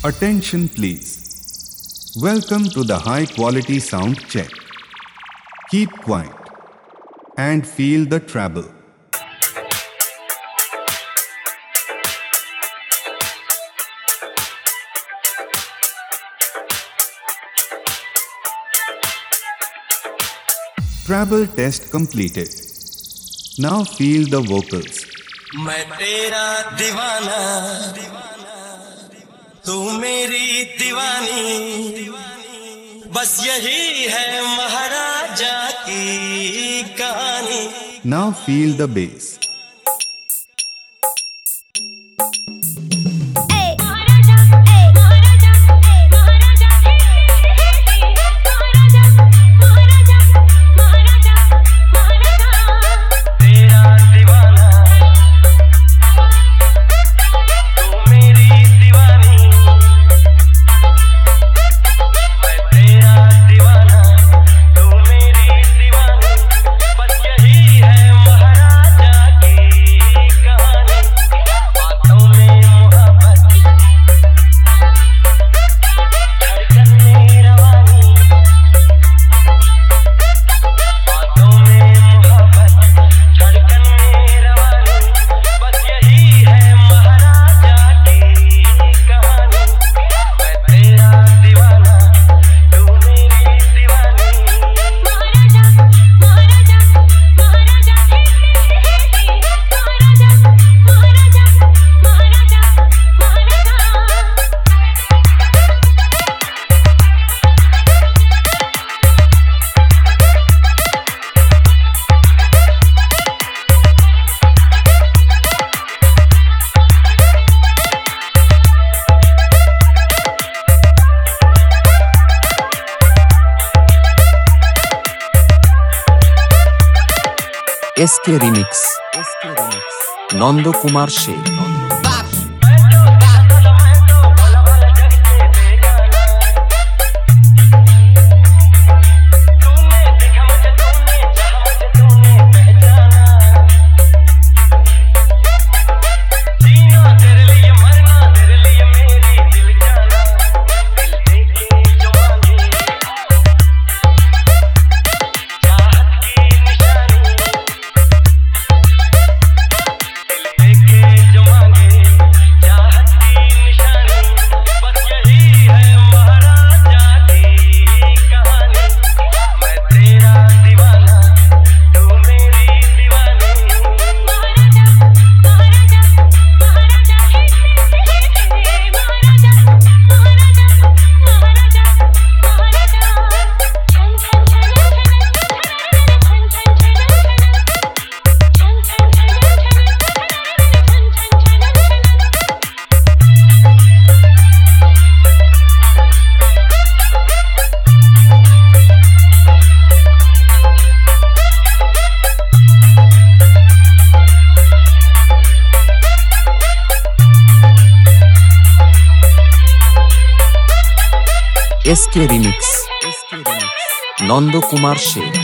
Attention please. Welcome to the high quality sound check. Keep quiet and feel the treble. Treble test completed. Now feel the vocals. मैं तेरा दीवाना, तू मेरी दीवानी, बस यही है महाराजा की कहानी. Now feel the bass. SK Remix Nando Kumar Sheikh. SK Remix Nando Kumar Sheikh.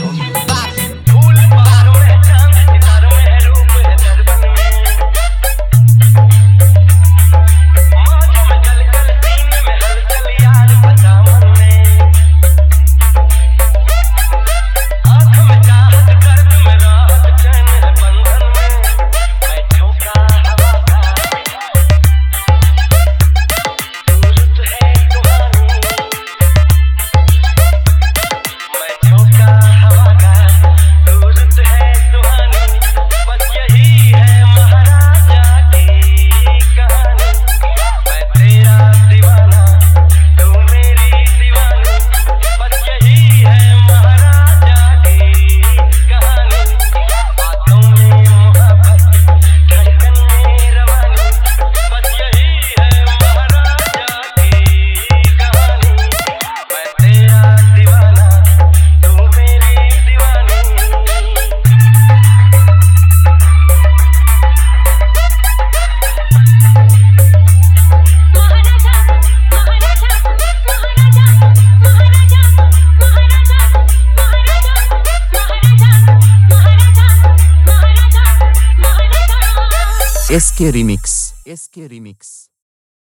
SK Remix